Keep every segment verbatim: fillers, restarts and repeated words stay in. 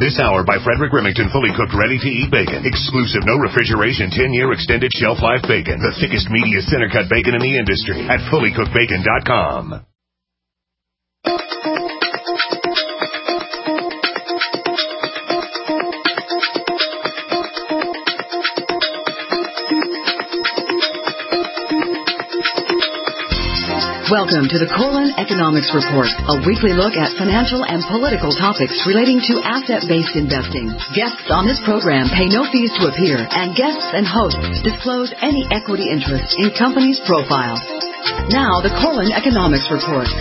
This hour by Frederick Remington, fully cooked, ready-to-eat bacon. Exclusive, no refrigeration, ten-year extended shelf life bacon. The thickest, meatiest, center-cut bacon in the industry at fully cooked bacon dot com. Welcome to the Colon Economics Report, a weekly look at financial and political topics relating to asset-based investing. Guests on this program pay no fees to appear, and guests and hosts disclose any equity interest in companies' profiles. Now, the Colon Economics Report.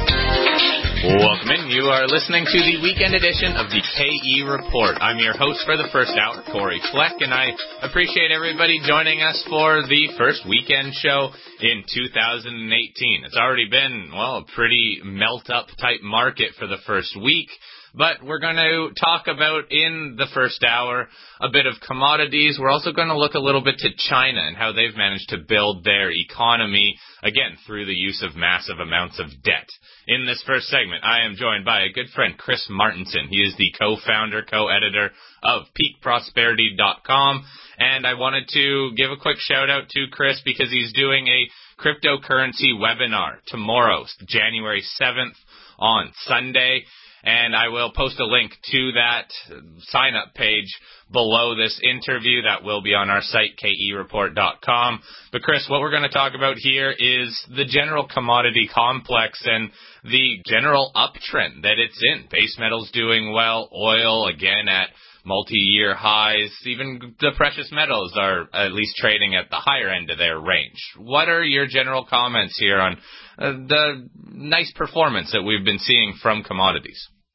Welcome in. You are listening to the weekend edition of the K E Report. I'm your host for the first hour, Corey Fleck, and I appreciate everybody joining us for the first weekend show in two thousand eighteen. It's already been, well, a pretty melt-up type market for the first week. But we're going to talk about, in the first hour, a bit of commodities. We're also going to look a little bit to China and how they've managed to build their economy, again, through the use of massive amounts of debt. In this first segment, I am joined by a good friend, Chris Martenson. He is the co-founder, co-editor of peak prosperity dot com. And I wanted to give a quick shout-out to Chris because he's doing a cryptocurrency webinar tomorrow, January seventh, on Sunday. And I will post a link to that sign-up page below this interview. That will be on our site, K E report dot com. But, Chris, what we're going to talk about here is the general commodity complex and the general uptrend that it's in. Base metals doing well, oil, again, at multi-year highs. Even the precious metals are at least trading at the higher end of their range. What are your general comments here on uh, the nice performance that we've been seeing from commodities?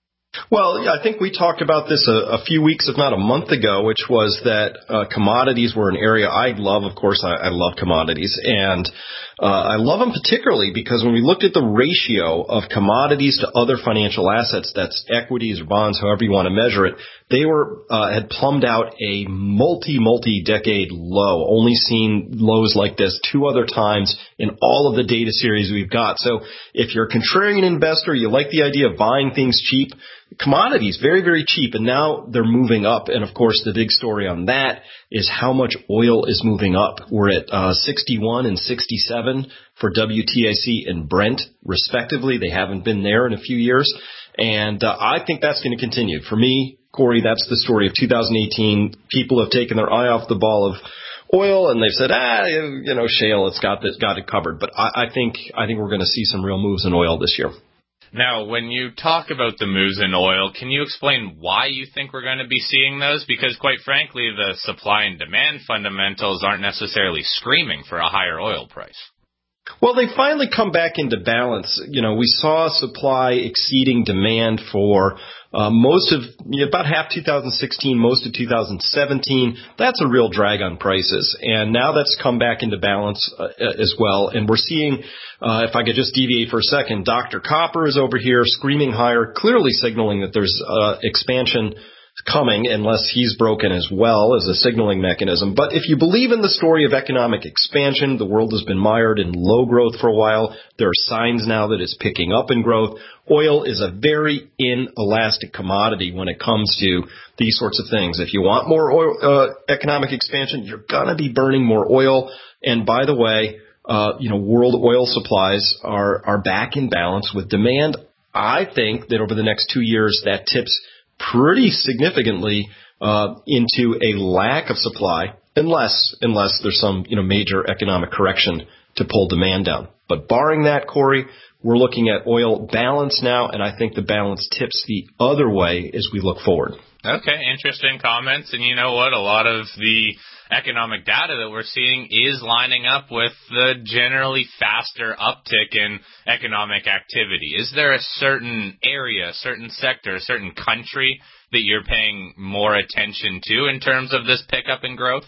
Well, I think we talked about this a, a few weeks, if not a month ago, which was that uh, commodities were an area I love. Of course, I, I love commodities, and uh, I love them particularly because when we looked at the ratio of commodities to other financial assets, that's equities or bonds, however you want to measure it, they were uh, had plumbed out a multi, multi-decade low, only seen lows like this two other times in all of the data series we've got. So if you're a contrarian investor, you like the idea of buying things cheap, commodities, very, very cheap, and now they're moving up. And, of course, the big story on that is how much oil is moving up. We're at uh, sixty-one and sixty-seven for W T I C and Brent, respectively. They haven't been there in a few years, and uh, I think that's going to continue. For me, Corey, that's the story of two thousand eighteen. People have taken their eye off the ball of oil, and they've said, ah, you know, shale, it's got, this, got it covered. But I, I think I think we're going to see some real moves in oil this year. Now, when you talk about the moves in oil, can you explain why you think we're going to be seeing those? Because, quite frankly, the supply and demand fundamentals aren't necessarily screaming for a higher oil price. Well, they finally come back into balance. You know, we saw supply exceeding demand for uh, most of, you know, about half two thousand sixteen, most of two thousand seventeen. That's a real drag on prices. And now that's come back into balance uh, as well. And we're seeing, uh, if I could just deviate for a second, Doctor Copper is over here screaming higher, clearly signaling that there's uh, expansion coming unless he's broken as well as a signaling mechanism. But if you believe in the story of economic expansion, the world has been mired in low growth for a while. There are signs now that it's picking up in growth. Oil is a very inelastic commodity when it comes to these sorts of things. If you want more oil, uh, economic expansion, you're going to be burning more oil. And by the way, uh, you know, world oil supplies are, are back in balance with demand. I think that over the next two years, that tips pretty significantly uh, into a lack of supply, unless unless there's some you know major economic correction to pull demand down. But barring that, Corey, we're looking at oil balance now, and I think the balance tips the other way as we look forward. Okay, interesting comments. And you know what? A lot of the economic data that we're seeing is lining up with the generally faster uptick in economic activity. Is there a certain area, a certain sector, a certain country that you're paying more attention to in terms of this pickup in growth?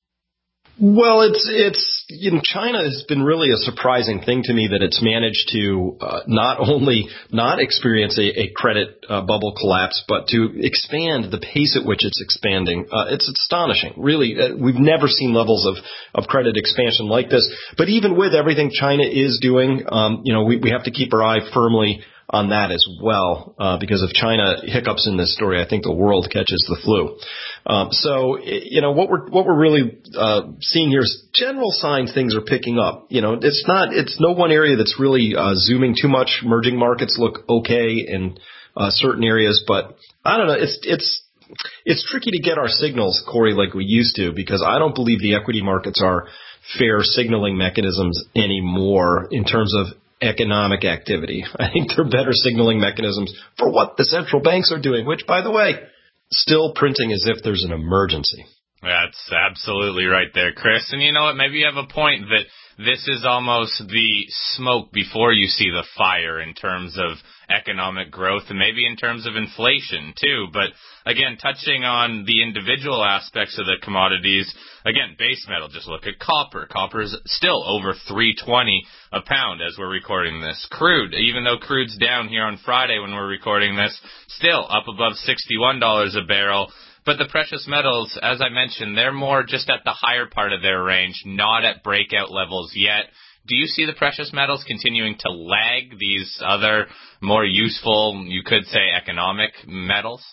Well, it's, it's, you know, China has been really a surprising thing to me that it's managed to uh, not only not experience a, a credit uh, bubble collapse, but to expand the pace at which it's expanding. Uh, it's astonishing. Really, uh, we've never seen levels of, of credit expansion like this. But even with everything China is doing, um, you know, we, we have to keep our eye firmly on that as well, uh, because if China hiccups in this story, I think the world catches the flu. Um, so, you know, what we're, what we're really, uh, seeing here is general signs things are picking up. You know, it's not, it's no one area that's really, uh, zooming too much. Emerging markets look okay in, uh, certain areas, but I don't know, it's, it's, it's tricky to get our signals, Corey, like we used to, because I don't believe the equity markets are fair signaling mechanisms anymore in terms of economic activity. I think they're better signaling mechanisms for what the central banks are doing, which, by the way, still printing as if there's an emergency. That's absolutely right there, Chris. And you know what? Maybe you have a point that this is almost the smoke before you see the fire in terms of economic growth and maybe in terms of inflation too. But again, touching on the individual aspects of the commodities, again, base metal, just look at copper. Copper's still over three twenty a pound as we're recording this. Crude, even though crude's down here on Friday when we're recording this, still up above sixty-one dollars a barrel. But the precious metals, as I mentioned, they're more just at the higher part of their range, not at breakout levels yet. Do you see the precious metals continuing to lag these other more useful, you could say, economic metals?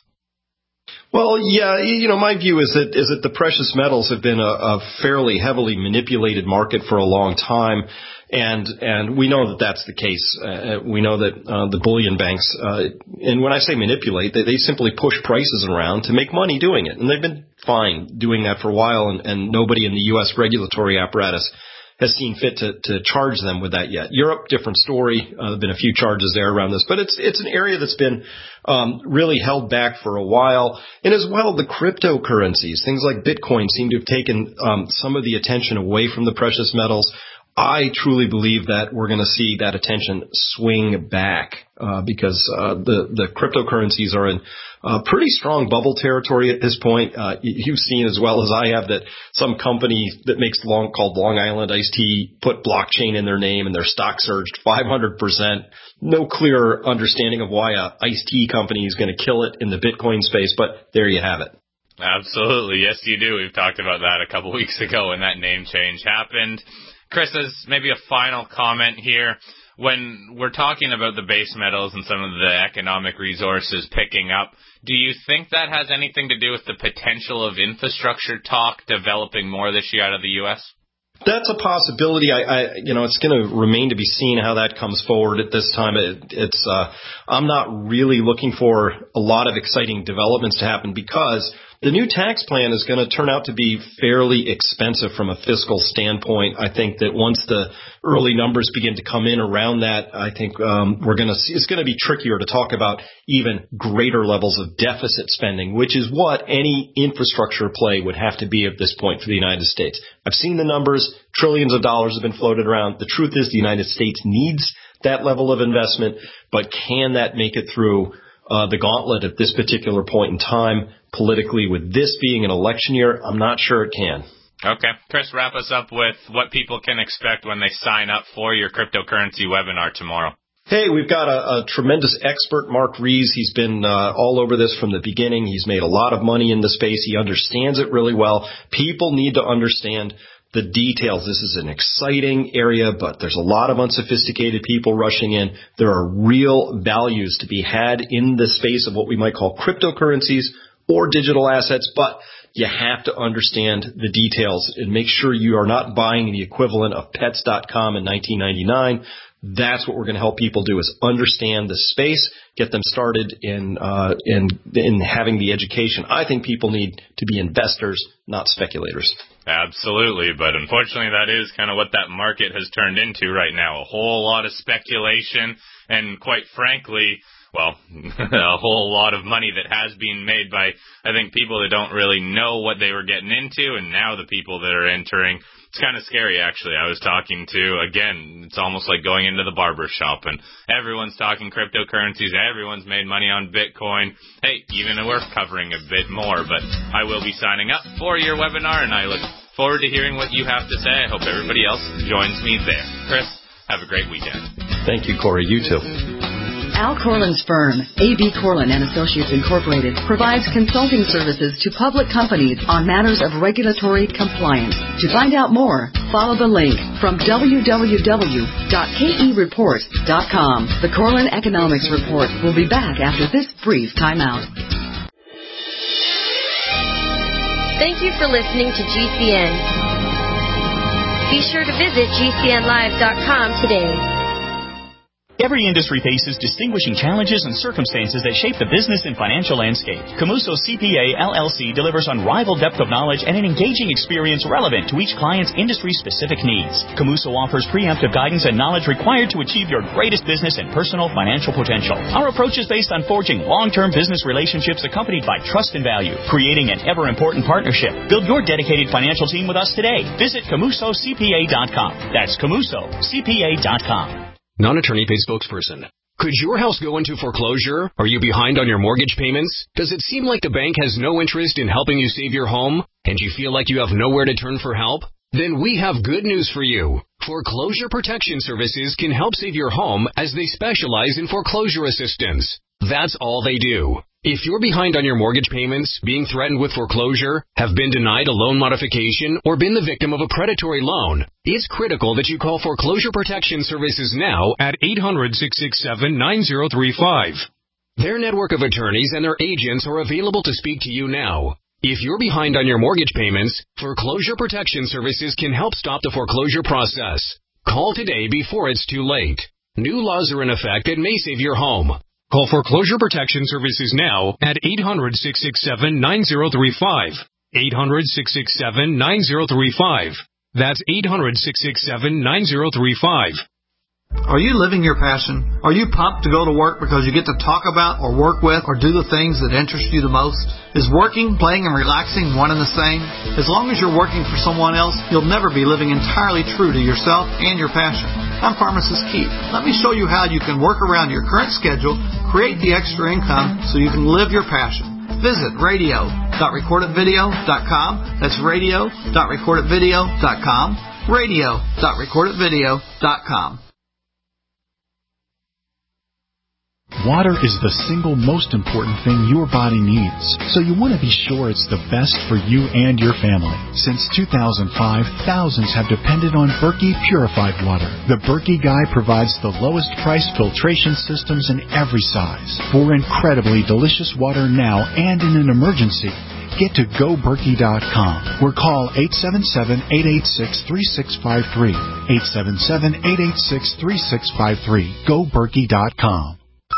Well, yeah, you know, my view is that is that the precious metals have been a, a fairly heavily manipulated market for a long time, and and we know that that's the case. Uh, we know that uh, the bullion banks, uh, and when I say manipulate, they, they simply push prices around to make money doing it, and they've been fine doing that for a while, and, and nobody in the U S regulatory apparatus has seen fit to, to charge them with that yet. Europe, different story. Uh, there have been a few charges there around this, but it's it's an area that's been um, really held back for a while. And as well, the cryptocurrencies, things like Bitcoin, seem to have taken um, some of the attention away from the precious metals. I truly believe that we're going to see that attention swing back uh, because uh, the the cryptocurrencies are in uh, pretty strong bubble territory at this point. Uh, you've seen as well as I have that some company that makes long called Long Island Iced Tea put blockchain in their name and their stock surged five hundred percent. No clear understanding of why a iced tea company is going to kill it in the Bitcoin space, but there you have it. Absolutely, yes, you do. We've talked about that a couple weeks ago when that name change happened. Chris, as maybe a final comment here, when we're talking about the base metals and some of the economic resources picking up, do you think that has anything to do with the potential of infrastructure talk developing more this year out of the U S? That's a possibility. I, I you know, it's going to remain to be seen how that comes forward at this time. It, it's, uh, I'm not really looking for a lot of exciting developments to happen because the new tax plan is going to turn out to be fairly expensive from a fiscal standpoint. I think that once the early numbers begin to come in around that, I think um, we're going to see it's going to be trickier to talk about even greater levels of deficit spending, which is what any infrastructure play would have to be at this point for the United States. I've seen the numbers. Trillions of dollars have been floated around. The truth is the United States needs that level of investment, but can that make it through uh, the gauntlet at this particular point in time? Politically, with this being an election year, I'm not sure it can. Okay. Chris, wrap us up with what people can expect when they sign up for your cryptocurrency webinar tomorrow. Hey, we've got a, a tremendous expert, Mark Rees. He's been uh, all over this from the beginning. He's made a lot of money in the space. He understands it really well. People need to understand the details. This is an exciting area, but there's a lot of unsophisticated people rushing in. There are real values to be had in the space of what we might call cryptocurrencies or digital assets, but you have to understand the details and make sure you are not buying the equivalent of pets dot com in nineteen ninety-nine. That's what we're going to help people do is understand the space, get them started in, uh, in, in having the education. I think people need to be investors, not speculators. Absolutely, but unfortunately that is kind of what that market has turned into right now. A whole lot of speculation and quite frankly, well, a whole lot of money that has been made by, I think, people that don't really know what they were getting into, and now the people that are entering. It's kind of scary, actually. I was talking to, again, it's almost like going into the barber shop, and everyone's talking cryptocurrencies, everyone's made money on Bitcoin. Hey, even we're covering a bit more, but I will be signing up for your webinar, and I look forward to hearing what you have to say. I hope everybody else joins me there. Chris, have a great weekend. Thank you, Corey. You too. Al Corlin's firm, A B Corlin and Associates Incorporated, provides consulting services to public companies on matters of regulatory compliance. To find out more, follow the link from w w w dot k e report dot com. The Corlin Economics Report will be back after this brief timeout. Thank you for listening to G C N. Be sure to visit g c n live dot com today. Every industry faces distinguishing challenges and circumstances that shape the business and financial landscape. Camuso C P A L L C delivers unrivaled depth of knowledge and an engaging experience relevant to each client's industry-specific needs. Camuso offers preemptive guidance and knowledge required to achieve your greatest business and personal financial potential. Our approach is based on forging long-term business relationships accompanied by trust and value, creating an ever-important partnership. Build your dedicated financial team with us today. Visit camuso c p a dot com. That's camuso c p a dot com. Non-attorney paid spokesperson. Could your house go into foreclosure? Are you behind on your mortgage payments? Does it seem like the bank has no interest in helping you save your home? And you feel like you have nowhere to turn for help? Then we have good news for you. Foreclosure Protection Services can help save your home as they specialize in foreclosure assistance. That's all they do. If you're behind on your mortgage payments, being threatened with foreclosure, have been denied a loan modification, or been the victim of a predatory loan, it's critical that you call Foreclosure Protection Services now at eight hundred, six six seven, nine zero three five. Their network of attorneys and their agents are available to speak to you now. If you're behind on your mortgage payments, Foreclosure Protection Services can help stop the foreclosure process. Call today before it's too late. New laws are in effect that may save your home. Call Foreclosure Protection Services now at eight hundred, six six seven, nine zero three five. eight hundred, six six seven, nine zero three five. That's eight hundred, six six seven, nine zero three five. Are you living your passion? Are you pumped to go to work because you get to talk about or work with or do the things that interest you the most? Is working, playing, and relaxing one and the same? As long as you're working for someone else, you'll never be living entirely true to yourself and your passion. I'm Pharmacist Keith. Let me show you how you can work around your current schedule, create the extra income so you can live your passion. Visit radio dot record it video dot com. That's radio dot record it video dot com. radio dot record it video dot com. Water is the single most important thing your body needs, so you want to be sure it's the best for you and your family. Since two thousand five, thousands have depended on Berkey purified water. The Berkey Guy provides the lowest price filtration systems in every size. For incredibly delicious water now and in an emergency, get to go berkey dot com or call eight seven seven, eight eight six, three six five three. eight seven seven, eight eight six, three six five three. go berkey dot com.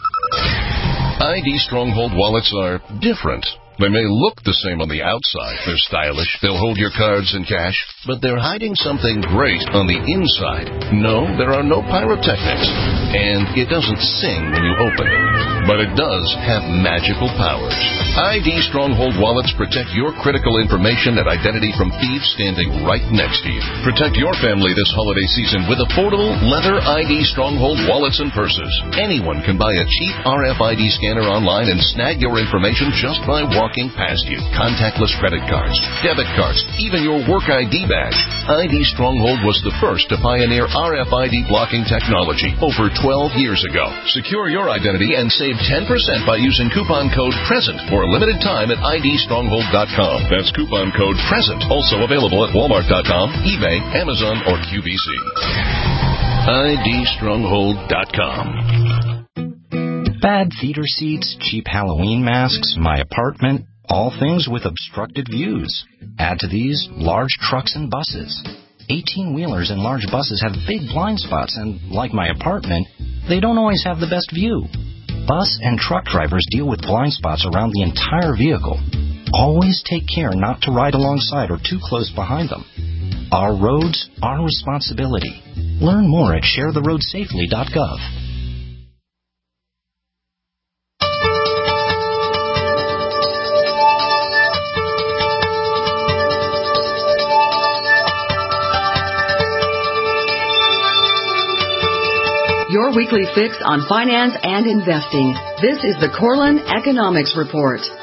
I D Stronghold wallets are different. They may look the same on the outside. They're stylish. They'll hold your cards and cash, but they're hiding something great on the inside. No, there are no pyrotechnics, and it doesn't sing when you open it, but it does have magical powers. I D Stronghold wallets protect your critical information and identity from thieves standing right next to you. Protect your family this holiday season with affordable leather I D Stronghold wallets and purses. Anyone can buy a cheap R F I D scanner online and snag your information just by walking past you. Contactless credit cards, debit cards, even your work I D badge. I D Stronghold was the first to pioneer R F I D blocking technology over twelve years ago. Secure your identity and save ten percent by using coupon code PRESENT for a limited time at I D stronghold dot com. That's coupon code PRESENT. Also available at walmart dot com, eBay, Amazon, or Q V C. I D stronghold dot com. Bad theater seats, cheap Halloween masks, my apartment, all things with obstructed views. Add to these large trucks and buses. eighteen-wheelers and large buses have big blind spots, and like my apartment, they don't always have the best view. Bus and truck drivers deal with blind spots around the entire vehicle. Always take care not to ride alongside or too close behind them. Our roads, our responsibility. Learn more at share the road safely dot gov. Your weekly fix on finance and investing. This is the Corlin Economics Report.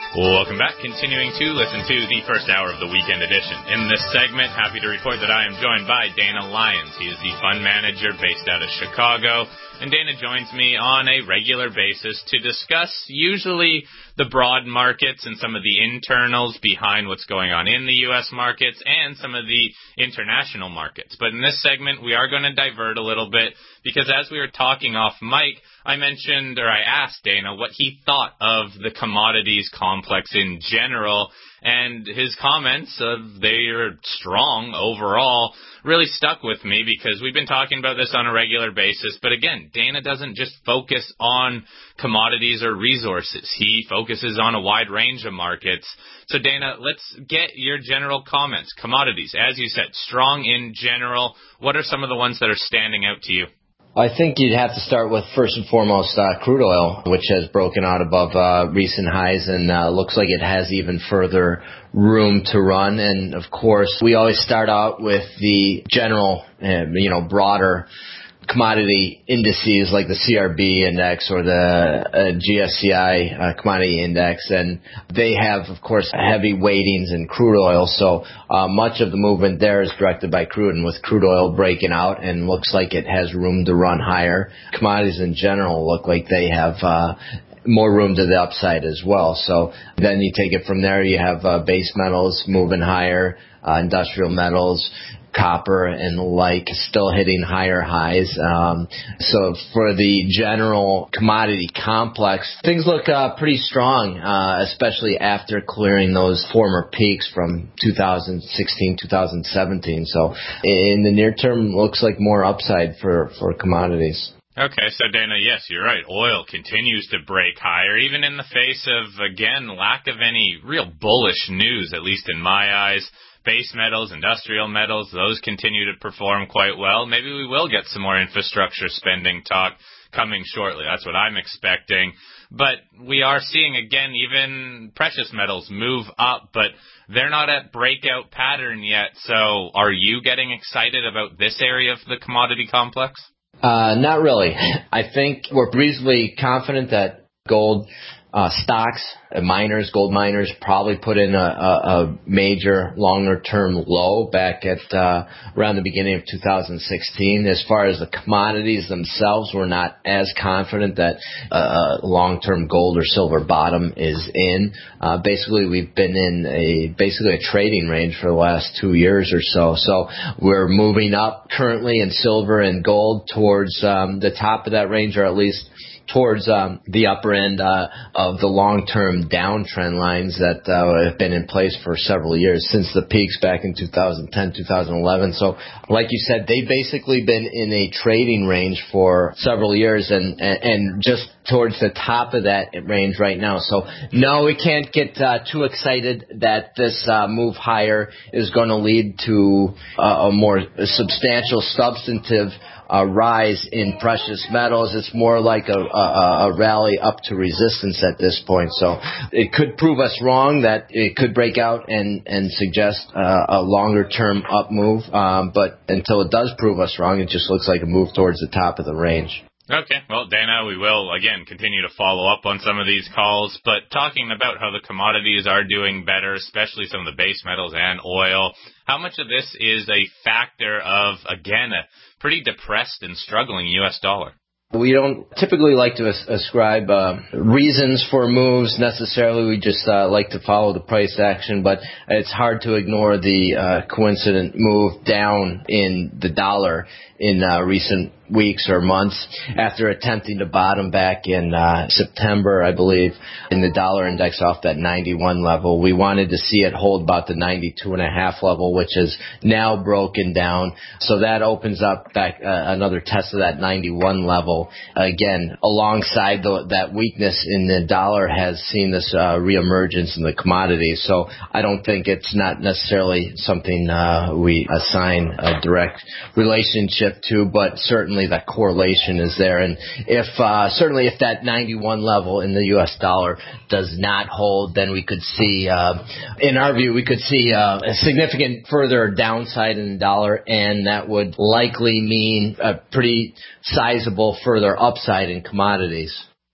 Welcome back. Continuing to listen to the first hour of the weekend edition. In this segment, happy to report that I am joined by Dana Lyons. He is the fund manager based out of Chicago. And Dana joins me on a regular basis to discuss usually the broad markets and some of the internals behind what's going on in the U S markets and some of the international markets. But in this segment, we are going to divert a little bit because as we were talking off mic, I mentioned, or I asked Dana what he thought of the commodities complex in general, and his comments of they are strong overall really stuck with me because we've been talking about this on a regular basis. But again, Dana doesn't just focus on commodities or resources. He focuses on a wide range of markets. So Dana, let's get your general comments. Commodities, as you said, strong in general. What are some of the ones that are standing out to you? I think you'd have to start with, first and foremost, uh, crude oil, which has broken out above uh, recent highs and uh, looks like it has even further room to run. And, of course, we always start out with the general, uh, you know, broader commodity indices like the C R B index or the uh, G S C I uh, commodity index, and they have, of course, heavy weightings in crude oil, so uh, much of the movement there is directed by crude, and with crude oil breaking out and looks like it has room to run higher, commodities in general look like they have uh, more room to the upside as well. So then you take it from there, you have uh, base metals moving higher, uh, industrial metals, copper and the like still hitting higher highs. Um, so for the general commodity complex, things look uh, pretty strong, uh, especially after clearing those former peaks from two thousand sixteen, two thousand seventeen. So in the near term, looks like more upside for, for commodities. Okay, so Dana, yes, you're right. Oil continues to break higher, even in the face of, again, lack of any real bullish news, at least in my eyes. Base metals, industrial metals, those continue to perform quite well. Maybe we will get some more infrastructure spending talk coming shortly. That's what I'm expecting. But we are seeing, again, even precious metals move up, but they're not at breakout pattern yet. So are you getting excited about this area of the commodity complex? Uh, not really. I think we're reasonably confident that gold uh, stocks, uh, miners, gold miners probably put in a, a, a major longer-term low back at uh, around the beginning of two thousand sixteen. As far as the commodities themselves, we're not as confident that a long-term gold or silver bottom is in. Uh, basically, we've been in a basically a trading range for the last two years or so. So we're moving up currently in silver and gold towards um, the top of that range, or at least towards um, the upper end uh, of the long-term downtrend lines that uh, have been in place for several years, since the peaks back in two thousand ten, two thousand eleven. So, like you said, they've basically been in a trading range for several years and, and, and just towards the top of that range right now. So, no, we can't get uh, too excited that this uh, move higher is going to lead to uh, a more substantial, substantive a rise in precious metals. It's more like a, a, a rally up to resistance at this point. So it could prove us wrong that it could break out and, and suggest uh, a longer-term up move. Um, but until it does prove us wrong, it just looks like a move towards the top of the range. Okay. Well, Dana, we will, again, continue to follow up on some of these calls. But talking about how the commodities are doing better, especially some of the base metals and oil, how much of this is a factor of, again, a pretty depressed and struggling U S dollar? We don't typically like to ascribe uh, reasons for moves necessarily. We just uh, like to follow the price action, but it's hard to ignore the uh, coincident move down in the dollar in uh, recent weeks or months after attempting to bottom back in uh, September, I believe, in the dollar index off that ninety-one level. We wanted to see it hold about the ninety-two and a half level, which is now broken down. So that opens up back uh, another test of that ninety-one level. Again, alongside the, that weakness in the dollar has seen this uh, reemergence in the commodities. So I don't think it's not necessarily something uh, we assign a direct relationship to, but certainly that correlation is there. And if uh, certainly if that ninety-one level in the U S dollar does not hold, then we could see, uh, in our view, we could see uh, a significant further downside in the dollar, and that would likely mean a pretty sizable further upside in commodities.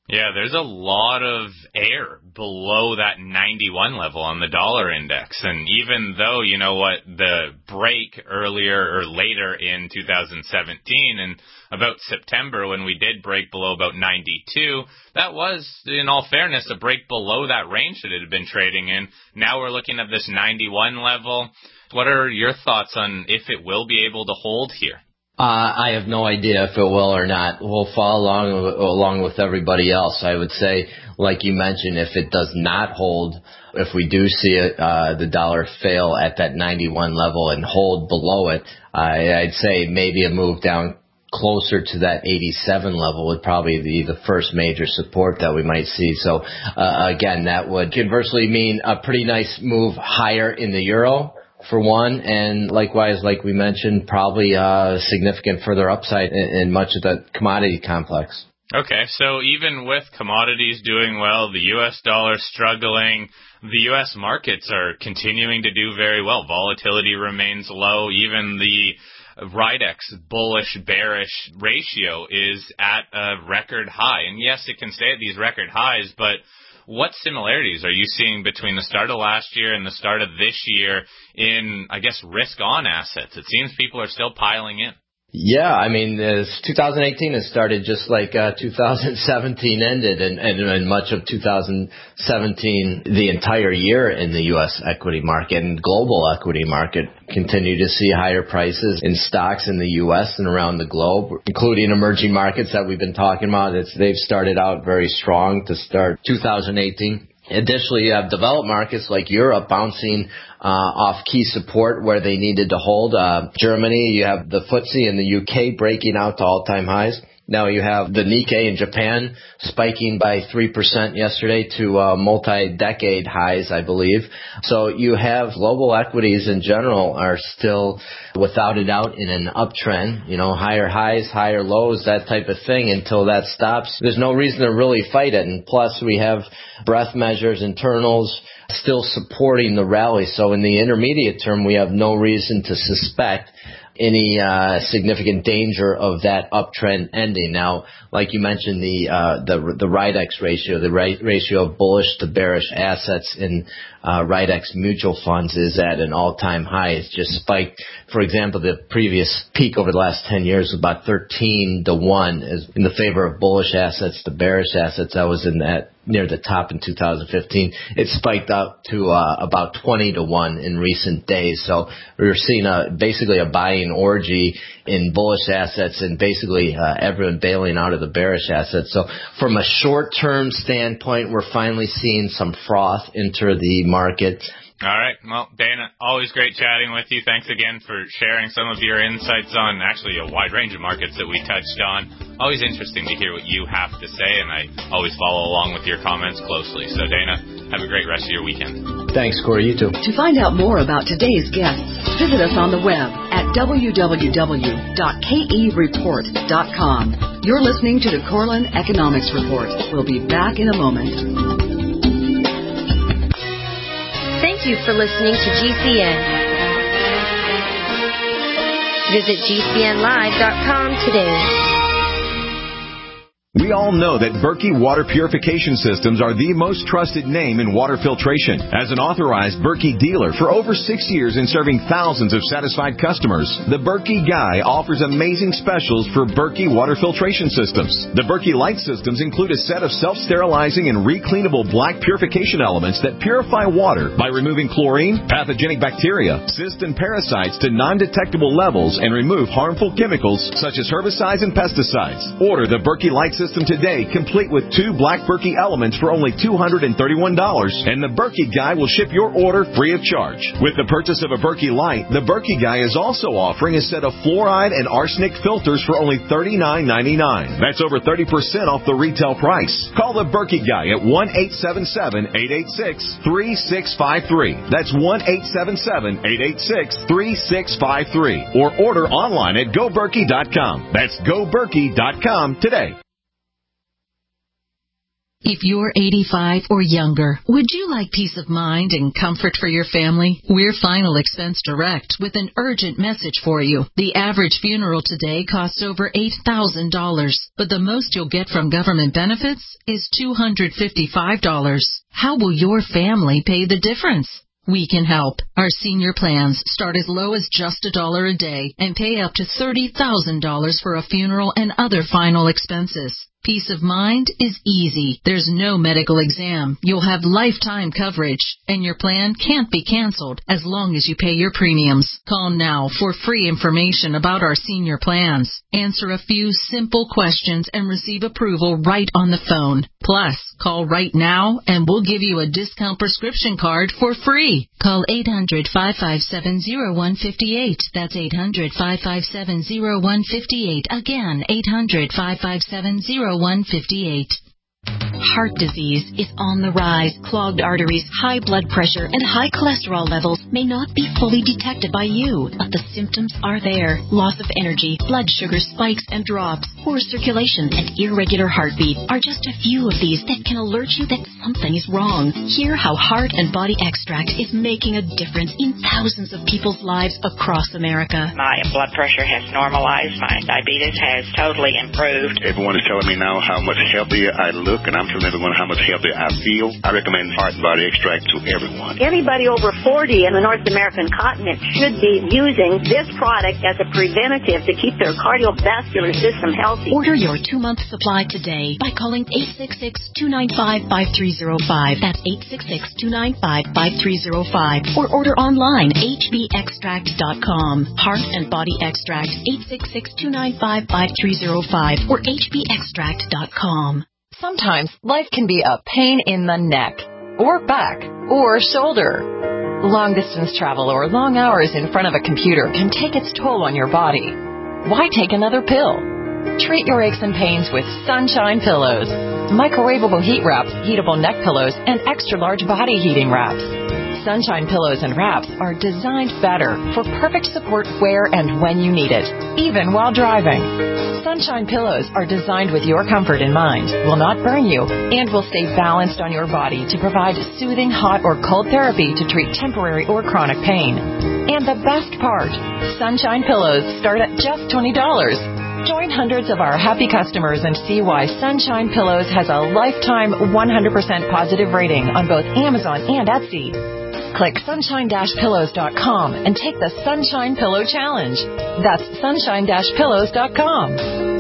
Yeah, there's a lot of air below that ninety-one level on the dollar index. And even though, you know what, the break earlier or later in two thousand seventeen and about September when we did break below about ninety-two, that was, in all fairness, a break below that range that it had been trading in. Now we're looking at this ninety-one level. What are your thoughts on if it will be able to hold here? Uh, I have no idea if it will or not. We'll follow along along with everybody else. I would say, like you mentioned, if it does not hold, if we do see it, uh, the dollar fail at that ninety-one level and hold below it, I, I'd say maybe a move down closer to that eighty-seven level would probably be the first major support that we might see. So, uh, again, that would conversely mean a pretty nice move higher in the euro, for one, and likewise, like we mentioned, probably uh, significant further upside in, in much of the commodity complex. Okay, so even with commodities doing well, the U S dollar struggling, the U S markets are continuing to do very well. Volatility remains low. Even the Ridex bullish-bearish ratio is at a record high. And yes, it can stay at these record highs, but what similarities are you seeing between the start of last year and the start of this year in, I guess, risk-on assets? It seems people are still piling in. Yeah, I mean, this two thousand eighteen has started just like uh, two thousand seventeen ended, and, and, and much of two thousand seventeen, the entire year in the U S equity market and global equity market continue to see higher prices in stocks in the U S and around the globe, including emerging markets that we've been talking about. It's, they've started out very strong to start two thousand eighteen. Additionally, you have developed markets like Europe bouncing uh, off key support where they needed to hold. Uh, Germany, you have the F T S E in the U K breaking out to all-time highs. Now you have the Nikkei in Japan spiking by three percent yesterday to uh, multi-decade highs, I believe. So you have global equities in general are still, without a doubt, in an uptrend. You know, higher highs, higher lows, that type of thing. Until that stops, there's no reason to really fight it. And plus, we have breadth measures, internals, still supporting the rally. So in the intermediate term, we have no reason to suspect any uh, significant danger of that uptrend ending. Now, like you mentioned, the uh, the the Ridex ratio, the ra- ratio of bullish to bearish assets in uh, Ridex mutual funds is at an all-time high. It's just spiked. For example, the previous peak over the last ten years was about thirteen to one is in the favor of bullish assets to bearish assets. That was in that near the top in two thousand fifteen. It spiked up to uh, about twenty to one in recent days. So we're seeing a basically a buying orgy in bullish assets and basically uh, everyone bailing out of the bearish assets. So from a short-term standpoint, we're finally seeing some froth enter the market. All right. Well, Dana, always great chatting with you. Thanks again for sharing some of your insights on actually a wide range of markets that we touched on. Always interesting to hear what you have to say, and I always follow along with your comments closely. So, Dana, have a great rest of your weekend. Thanks, Corey. You too. To find out more about today's guests, visit us on the web at w w w dot k e report dot com. You're listening to the Korelin Economics Report. We'll be back in a moment. Thank you for listening to G C N. Visit g c n live dot com today. We all know that Berkey Water Purification Systems are the most trusted name in water filtration. As an authorized Berkey dealer for over six years and serving thousands of satisfied customers, the Berkey Guy offers amazing specials for Berkey Water Filtration Systems. The Berkey Light Systems include a set of self-sterilizing and recleanable black purification elements that purify water by removing chlorine, pathogenic bacteria, cysts, and parasites to non-detectable levels and remove harmful chemicals such as herbicides and pesticides. Order the Berkey Light System today, complete with two black Berkey elements for only two hundred thirty-one dollars, and the Berkey Guy will ship your order free of charge. With the purchase of a Berkey Light, the Berkey Guy is also offering a set of fluoride and arsenic filters for only thirty-nine ninety-nine. That's over thirty percent off the retail price. Call the Berkey Guy at one eight seven seven, eight eight six, three six five three. That's one eight seven seven, eight eight six, three six five three. Or order online at go berkey dot com. That's go berkey dot com today. If you're eighty-five or younger, would you like peace of mind and comfort for your family? We're Final Expense Direct with an urgent message for you. The average funeral today costs over eight thousand dollars, but the most you'll get from government benefits is two hundred fifty-five dollars. How will your family pay the difference? We can help. Our senior plans start as low as just a dollar a day and pay up to thirty thousand dollars for a funeral and other final expenses. Peace of mind is easy. There's no medical exam. You'll have lifetime coverage, and your plan can't be canceled as long as you pay your premiums. Call now for free information about our senior plans. Answer a few simple questions and receive approval right on the phone. Plus, call right now and we'll give you a discount prescription card for free. Call eight hundred, five five seven, zero one five eight. That's eight hundred, five five seven, zero one five eight. Again, eight hundred, five five seven, zero one five eight. Heart disease is on the rise. Clogged arteries, high blood pressure, and high cholesterol levels may not be fully detected by you, but the symptoms are there. Loss of energy, blood sugar spikes and drops, poor circulation, and irregular heartbeat are just a few of these that can alert you that something is wrong. Hear how Heart and Body Extract is making a difference in thousands of people's lives across America. My blood pressure has normalized. My diabetes has totally improved. Everyone is telling me now how much healthier I look, and I'm telling everyone how much healthier I feel. I recommend Heart and Body Extract to everyone. Anybody over forty in the North American continent should be using this product as a preventative to keep their cardiovascular system healthy. Order your two-month supply today by calling eight six six, two nine five, five three zero five. That's eight six six, two nine five, five three zero five. Or order online, h b extract dot com. Heart and Body Extract, eight six six, two nine five, five three zero five or h b extract dot com. Sometimes life can be a pain in the neck, or back, or shoulder. Long-distance travel or long hours in front of a computer can take its toll on your body. Why take another pill? Treat your aches and pains with Sunshine Pillows. Microwavable heat wraps, heatable neck pillows, and extra-large body heating wraps. Sunshine Pillows and Wraps are designed better for perfect support where and when you need it, even while driving. Sunshine Pillows are designed with your comfort in mind, will not burn you, and will stay balanced on your body to provide soothing hot or cold therapy to treat temporary or chronic pain. And the best part, Sunshine Pillows start at just twenty dollars. Join hundreds of our happy customers and see why Sunshine Pillows has a lifetime one hundred percent positive rating on both Amazon and Etsy. Click sunshine dash pillows dot com and take the Sunshine Pillow Challenge. That's sunshine dash pillows dot com.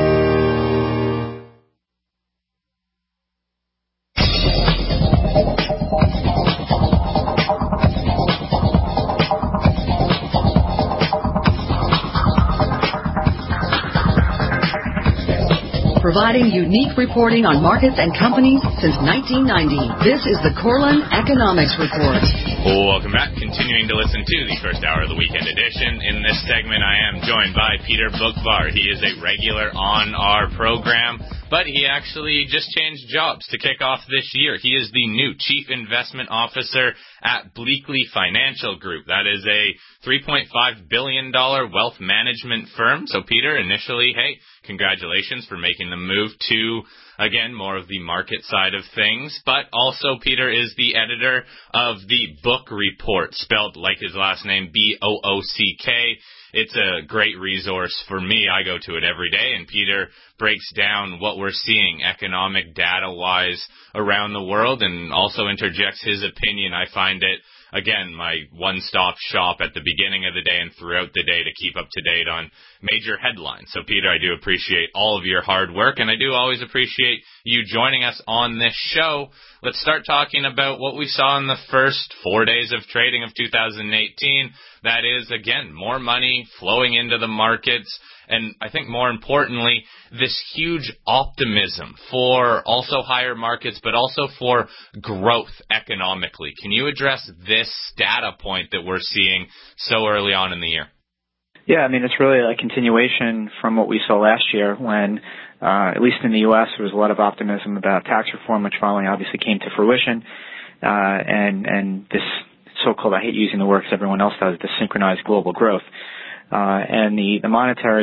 Providing unique reporting on markets and companies since nineteen ninety. This is the Corlin Economics Report. Welcome back. Continuing to listen to the first hour of the weekend edition. In this segment, I am joined by Peter Bookvar. He is a regular on our program, but he actually just changed jobs to kick off this year. He is the new Chief Investment Officer at Bleakley Financial Group. That is a three point five billion dollars wealth management firm. So, Peter, initially, hey, congratulations for making the move to, again, more of the market side of things. But also, Peter is the editor of the Book Report, spelled like his last name, B O O C K. It's a great resource for me. I go to it every day, and Peter breaks down what we're seeing economic data-wise around the world and also interjects his opinion. I find it, again, my one-stop shop at the beginning of the day and throughout the day to keep up to date on major headlines. So, Peter, I do appreciate all of your hard work, and I do always appreciate you joining us on this show. Let's start talking about what we saw in the first four days of trading of two thousand eighteen. That is, again, more money flowing into the markets, and I think more importantly, this huge optimism for also higher markets, but also for growth economically. Can you address this data point that we're seeing so early on in the year? Yeah, I mean, it's really a continuation from what we saw last year when, uh, at least in the U S, there was a lot of optimism about tax reform, which finally obviously came to fruition, uh, and, and this so-called, I hate using the word because everyone else does, the synchronized global growth. Uh, and the, the monetary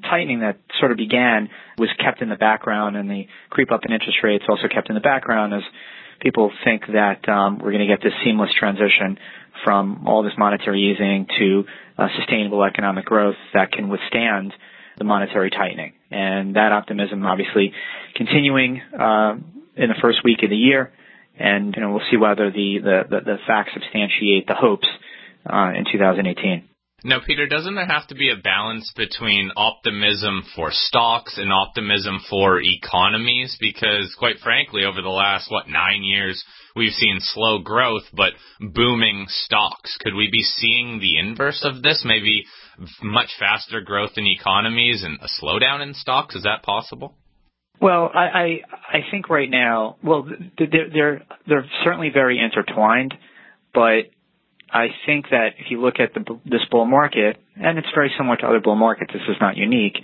tightening that sort of began was kept in the background, and the creep up in interest rates also kept in the background as people think that um, we're going to get this seamless transition from all this monetary easing to uh, sustainable economic growth that can withstand the monetary tightening. And that optimism obviously continuing uh, in the first week of the year, and you know, we'll see whether the, the, the, the facts substantiate the hopes uh, in two thousand eighteen. Now, Peter, doesn't there have to be a balance between optimism for stocks and optimism for economies? Because, quite frankly, over the last, what, nine years, we've seen slow growth, but booming stocks. Could we be seeing the inverse of this? Maybe much faster growth in economies and a slowdown in stocks? Is that possible? Well, I, I, I think right now, well, they're, they're, they're certainly very intertwined, but I think that if you look at the, this bull market, and it's very similar to other bull markets, this is not unique,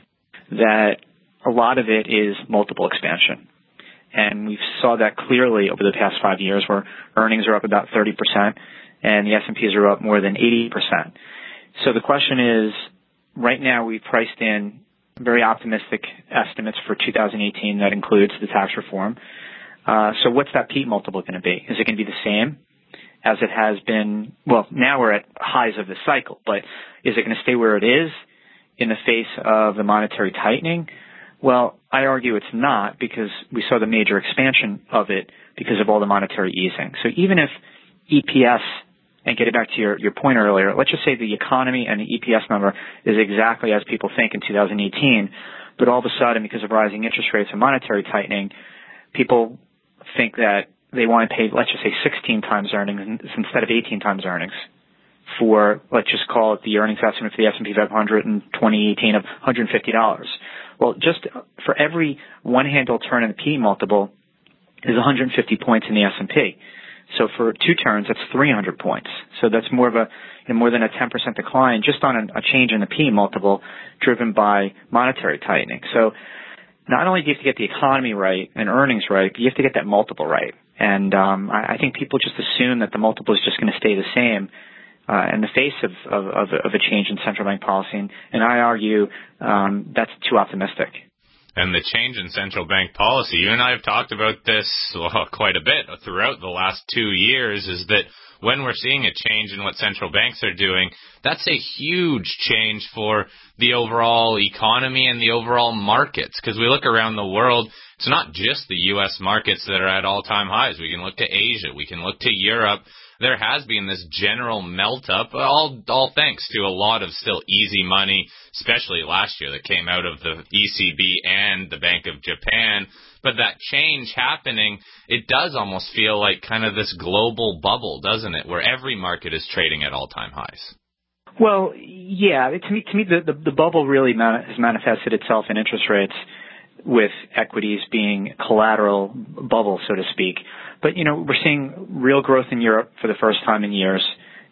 that a lot of it is multiple expansion. And we saw that clearly over the past five years where earnings are up about thirty percent and the S and Ps are up more than eighty percent. So the question is, right now we've priced in very optimistic estimates for two thousand eighteen that includes the tax reform. Uh, so what's that P multiple going to be? Is it going to be the same as it has been? Well, now we're at highs of the cycle, but is it going to stay where it is in the face of the monetary tightening? Well, I argue it's not, because we saw the major expansion of it because of all the monetary easing. So even if E P S, and getting back to your, your point earlier, let's just say the economy and the E P S number is exactly as people think in two thousand eighteen, but all of a sudden, because of rising interest rates and monetary tightening, people think that they want to pay, let's just say, sixteen times earnings instead of eighteen times earnings for, let's just call it the earnings estimate for the S and P five hundred in twenty eighteen of one hundred fifty dollars. Well, just for every one handle turn in the P multiple is one hundred fifty points in the S and P. So for two turns, that's three hundred points. So that's more of a, you know, more than a ten percent decline just on a, a change in the P multiple driven by monetary tightening. So not only do you have to get the economy right and earnings right, but you have to get that multiple right. And um, I, I think people just assume that the multiple is just going to stay the same uh, in the face of, of, of, of a change in central bank policy. And, and I argue um, that's too optimistic. And the change in central bank policy, you and I have talked about this well, quite a bit throughout the last two years, is that when we're seeing a change in what central banks are doing, that's a huge change for the overall economy and the overall markets. Because we look around the world, it's not just the U S markets that are at all-time highs. We can look to Asia. We can look to Europe. There has been this general melt-up, all, all thanks to a lot of still easy money, especially last year that came out of the E C B and the Bank of Japan. But that change happening, it does almost feel like kind of this global bubble, doesn't it, where every market is trading at all-time highs? Well, yeah. To me, to me the, the, the bubble really man- has manifested itself in interest rates, with equities being collateral bubble, so to speak. But, you know, we're seeing real growth in Europe for the first time in years,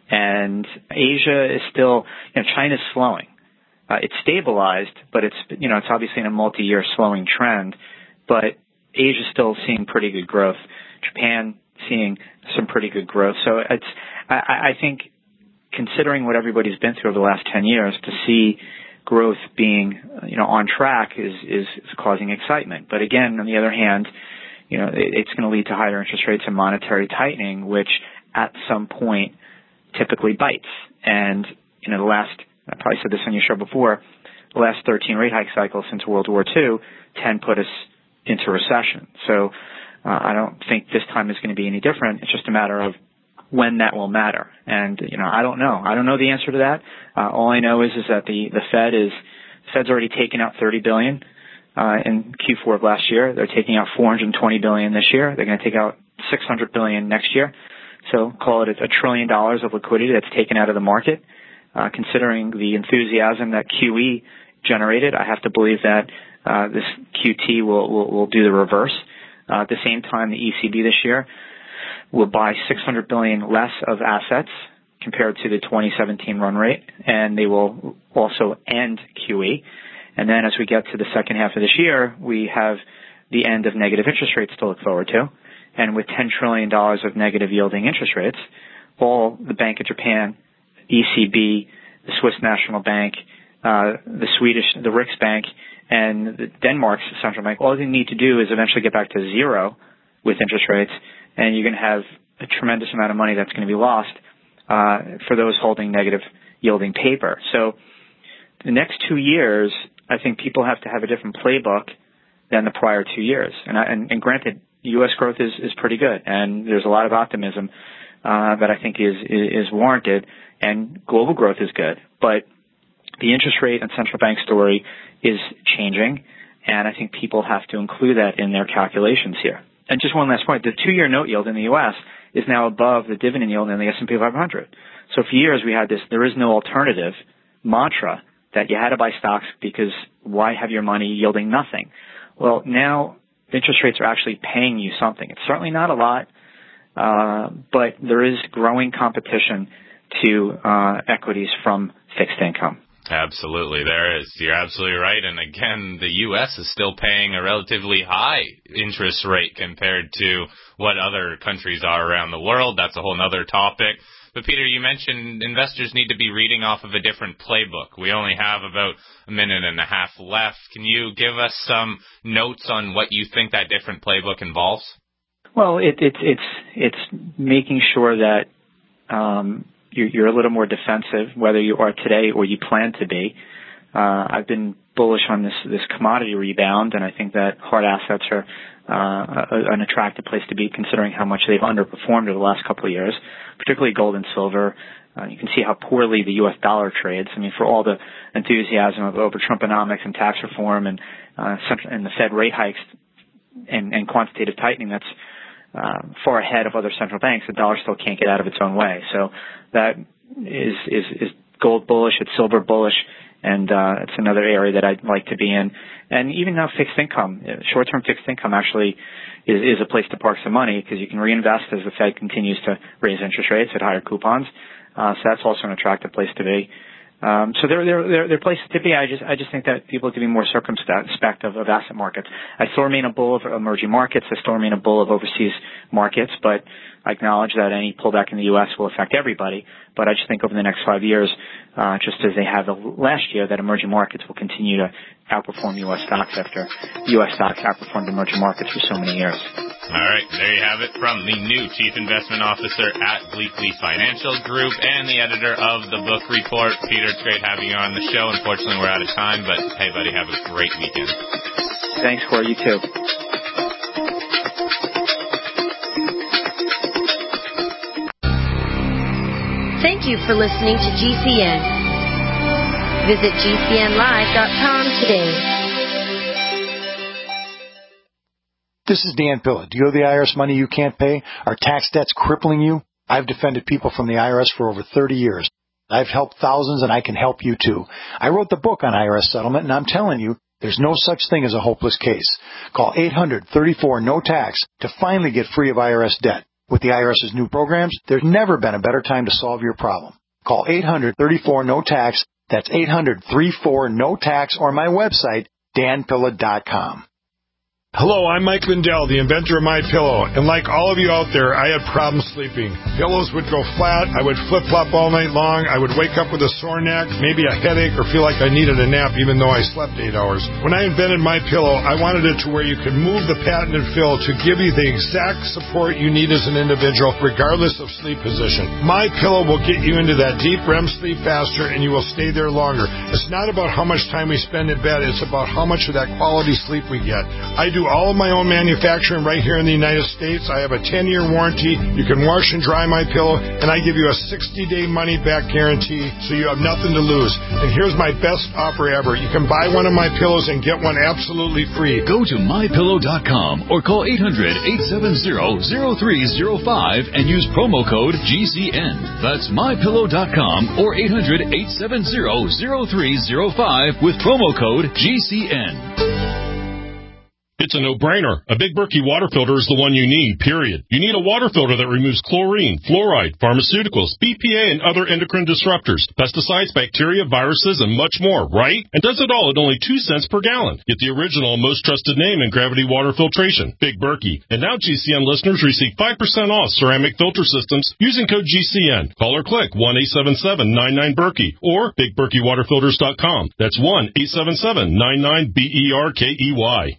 and Asia is still, you know, China's slowing. Uh, it's stabilized, but it's, you know, it's obviously in a multi-year slowing trend, but Asia's still seeing pretty good growth. Japan seeing some pretty good growth. So it's, I, I think, considering what everybody's been through over the last ten years, to see growth being, you know, on track is, is, is causing excitement. But again, on the other hand, you know, it, it's going to lead to higher interest rates and monetary tightening, which at some point typically bites. And, you know, the last, I probably said this on your show before, the last thirteen rate hike cycles since World War Two, ten put us into recession. So uh, I don't think this time is going to be any different. It's just a matter of when that will matter. And, you know, I don't know. I don't know the answer to that. Uh, all I know is, is that the, the Fed is, Fed's already taken out thirty billion dollars uh, in Q four of last year. They're taking out four hundred twenty billion dollars this year. They're going to take out six hundred billion dollars next year. So call it a trillion dollars of liquidity that's taken out of the market. Uh, considering the enthusiasm that Q E generated, I have to believe that uh, this Q T will, will, will do the reverse. Uh, at the same time, the E C B this year will buy six hundred billion dollars less of assets compared to the twenty seventeen run rate, and they will also end Q E. And then as we get to the second half of this year, we have the end of negative interest rates to look forward to. And with ten trillion dollars of negative yielding interest rates, all the Bank of Japan, E C B, the Swiss National Bank, uh, the Swedish, the Riksbank, and the Denmark's central bank, all they need to do is eventually get back to zero with interest rates, and you're going to have a tremendous amount of money that's going to be lost uh, for those holding negative yielding paper. So the next two years, I think people have to have a different playbook than the prior two years. And, I, and, and granted, U S growth is, is pretty good, and there's a lot of optimism uh, that I think is, is, is warranted, and global growth is good. But the interest rate and central bank story is changing, and I think people have to include that in their calculations here. And just one last point, the two-year note yield in the U S is now above the dividend yield in the S and P five hundred. So for years we had this there is no alternative mantra that you had to buy stocks because why have your money yielding nothing? Well, now interest rates are actually paying you something. It's certainly not a lot, uh, but there is growing competition to uh, equities from fixed income. Absolutely, there is. You're absolutely right. And again, the U S is still paying a relatively high interest rate compared to what other countries are around the world. That's a whole other topic. But Peter, you mentioned investors need to be reading off of a different playbook. We only have about a minute and a half left. Can you give us some notes on what you think that different playbook involves? Well, it, it, it's it's making sure that um, you're, you're a little more defensive, whether you are today or you plan to be. Uh, I've been bullish on this this commodity rebound, and I think that hard assets are uh, a, an attractive place to be, considering how much they've underperformed over the last couple of years, particularly gold and silver. Uh, you can see how poorly the U S dollar trades. I mean, for all the enthusiasm of over Trumponomics and tax reform and uh, central, and the Fed rate hikes and, and quantitative tightening, that's uh, far ahead of other central banks. The dollar still can't get out of its own way. So that is is, is gold bullish. It's silver bullish. And uh, it's another area that I'd like to be in. And even now fixed income, short-term fixed income actually is, is a place to park some money because you can reinvest as the Fed continues to raise interest rates at higher coupons. Uh, so that's also an attractive place to be. Um, so there, there, there, there are places to be. I just, I just think that people have to be more circumspect of, of asset markets. I still remain a bull of emerging markets. I still remain a bull of overseas markets, but I acknowledge that any pullback in the U S will affect everybody. But I just think over the next five years, uh, just as they have the last year, that emerging markets will continue to outperform U S stocks after U S stocks outperformed emerging markets for so many years. All right, there you have it from the new Chief Investment Officer at Bleakley Financial Group and the editor of the book report. Peter, it's great having you on the show. Unfortunately, we're out of time, but hey, buddy, have a great weekend. Thanks, Corey. You too. Thank you for listening to G C N. Visit G C N live dot com today. This is Dan Pilla. Do you owe the I R S money you can't pay? Are tax debts crippling you? I've defended people from the I R S for over thirty years. I've helped thousands, and I can help you too. I wrote the book on I R S settlement, and I'm telling you, there's no such thing as a hopeless case. Call eight hundred, thirty-four, no tax to finally get free of I R S debt. With the IRS's new programs, there's never been a better time to solve your problem. Call eight hundred, thirty-four, no tax. That's eight hundred, thirty-four, no tax, or my website, dan pilla dot com. Hello, I'm Mike Lindell, the inventor of MyPillow, and like all of you out there, I had problems sleeping. Pillows would go flat, I would flip-flop all night long, I would wake up with a sore neck, maybe a headache, or feel like I needed a nap even though I slept eight hours. When I invented MyPillow, I wanted it to where you could move the patented fill to give you the exact support you need as an individual, regardless of sleep position. MyPillow will get you into that deep R E M sleep faster, and you will stay there longer. It's not about how much time we spend in bed, it's about how much of that quality sleep we get. I do all of my own manufacturing right here in the United States. I have a ten-year warranty. You can wash and dry my pillow, and I give you a sixty-day money-back guarantee, so you have nothing to lose. And here's my best offer ever. You can buy one of my pillows and get one absolutely free. Go to my pillow dot com or call eight hundred, eight seven zero, zero three zero five and use promo code G C N. That's my pillow dot com or eight hundred, eight seven zero, zero three zero five with promo code G C N. It's a no-brainer. A Big Berkey water filter is the one you need, period. You need a water filter that removes chlorine, fluoride, pharmaceuticals, B P A, and other endocrine disruptors, pesticides, bacteria, viruses, and much more, right? And does it all at only two cents per gallon. Get the original, most trusted name in gravity water filtration, Big Berkey. And now G C N listeners receive five percent off ceramic filter systems using code G C N. Call or click one eight seven seven nine nine Berkey or big berkey water filters dot com. That's one eight seven seven nine nine B E R K E Y.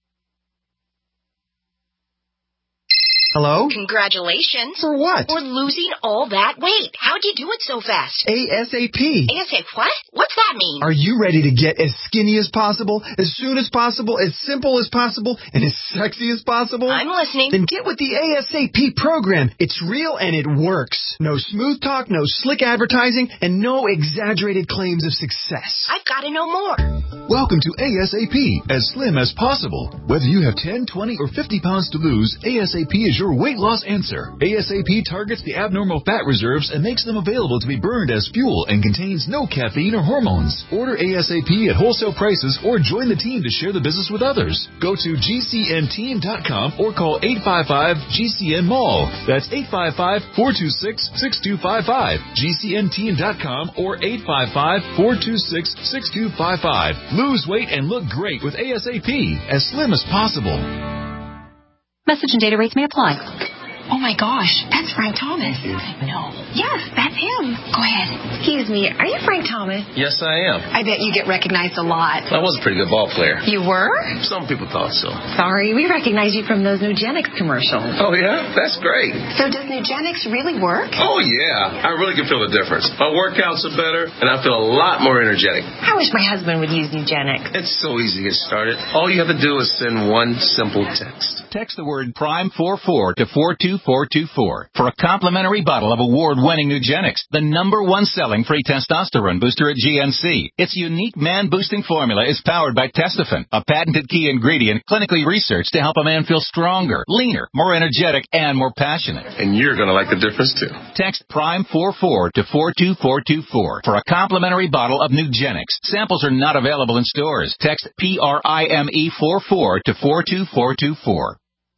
Hello? Congratulations. For what? For losing all that weight. How'd you do it so fast? ASAP. ASAP what? What's that mean? Are you ready to get as skinny as possible, as soon as possible, as simple as possible, and as sexy as possible? I'm listening. Then get with the ASAP program. It's real and it works. No smooth talk, no slick advertising, and no exaggerated claims of success. I've got to know more. Welcome to ASAP, as slim as possible. Whether you have ten, twenty, or fifty pounds to lose, ASAP is your weight loss answer. ASAP targets the abnormal fat reserves and makes them available to be burned as fuel and contains no caffeine or hormones. Order ASAP at wholesale prices or join the team to share the business with others. Go to G C N team dot com or call eight five five G C N mall. That's eight five five, four two six, six two five five. G C N team dot com or eight five five, four two six, six two five five. Lose weight and look great with ASAP, as slim as possible. Message and data rates may apply. Oh my gosh, that's Frank Thomas. No. Yes, that's him. Go ahead. Excuse me, are you Frank Thomas? Yes, I am. I bet you get recognized a lot. I was a pretty good ball player. You were? Some people thought so. Sorry, we recognize you from those Nugenics commercials. Oh, yeah? That's great. So does Nugenics really work? Oh, yeah. I really can feel the difference. My workouts are better, and I feel a lot more energetic. I wish my husband would use Nugenics. It's so easy to get started. All you have to do is send one simple text. Text the word Prime forty-four to four two four two four for a complimentary bottle of award-winning Nugenics, the number one selling free testosterone booster at G N C. Its unique man-boosting formula is powered by Testofen, a patented key ingredient clinically researched to help a man feel stronger, leaner, more energetic, and more passionate. And you're going to like the difference, too. Text Prime forty-four to four two four two four for a complimentary bottle of Nugenics. Samples are not available in stores. Text P R I M E forty-four to four two four two four.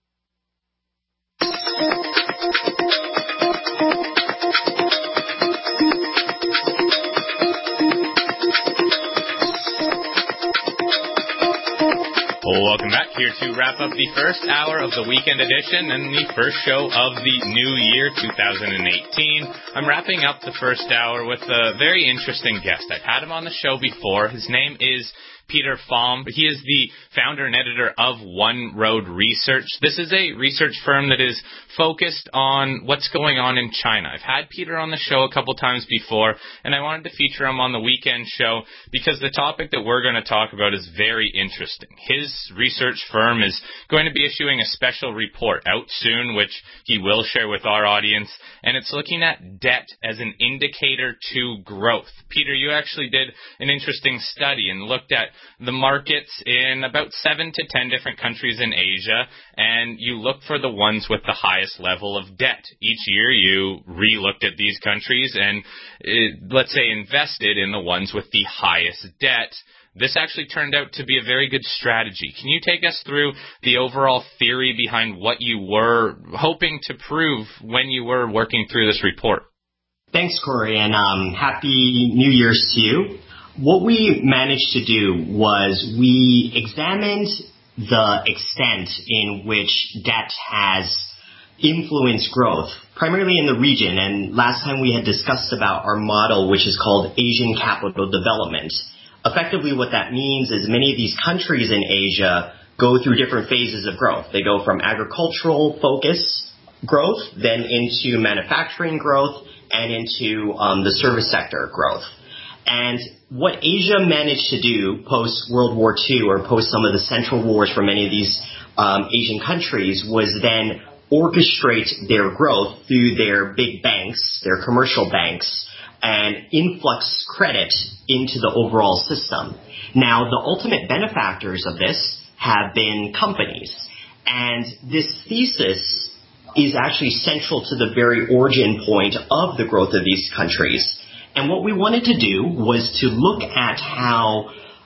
Welcome back here to wrap up the first hour of the weekend edition and the first show of the new year, two thousand eighteen. I'm wrapping up the first hour with a very interesting guest. I've had him on the show before. His name is Peter Pham. He is the founder and editor of One Road Research. This is a research firm that is focused on what's going on in China. I've had Peter on the show a couple times before, and I wanted to feature him on the weekend show because the topic that we're going to talk about is very interesting. His research firm is going to be issuing a special report out soon, which he will share with our audience, and it's looking at debt as an indicator to growth. Peter, you actually did an interesting study and looked at the markets in about seven to ten different countries in Asia, and you look for the ones with the highest level of debt. Each year you re-looked at these countries and, it, let's say, invested in the ones with the highest debt. This actually turned out to be a very good strategy. Can you take us through the overall theory behind what you were hoping to prove when you were working through this report? Thanks, Corey, and um, Happy New Year's to you. What we managed to do was we examined the extent in which debt has influenced growth, primarily in the region. And last time we had discussed about our model, which is called Asian Capital Development. Effectively, what that means is many of these countries in Asia go through different phases of growth. They go from agricultural focus growth, then into manufacturing growth, and into um, the service sector growth. And what Asia managed to do post-World War Two or post some of the central wars for many of these um, Asian countries was then orchestrate their growth through their big banks, their commercial banks, and influx credit into the overall system. Now, the ultimate benefactors of this have been companies. And this thesis is actually central to the very origin point of the growth of these countries. And what we wanted to do was to look at how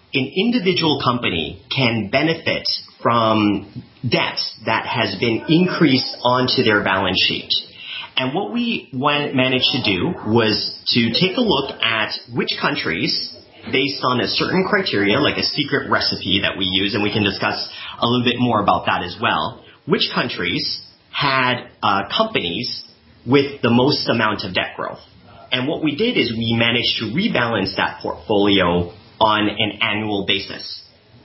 an individual company can benefit from debt that has been increased onto their balance sheet. And what we managed to do was to take a look at which countries, based on a certain criteria, like a secret recipe that we use, and we can discuss a little bit more about that as well, which countries had uh, companies with the most amount of debt growth. And what we did is we managed to rebalance that portfolio on an annual basis.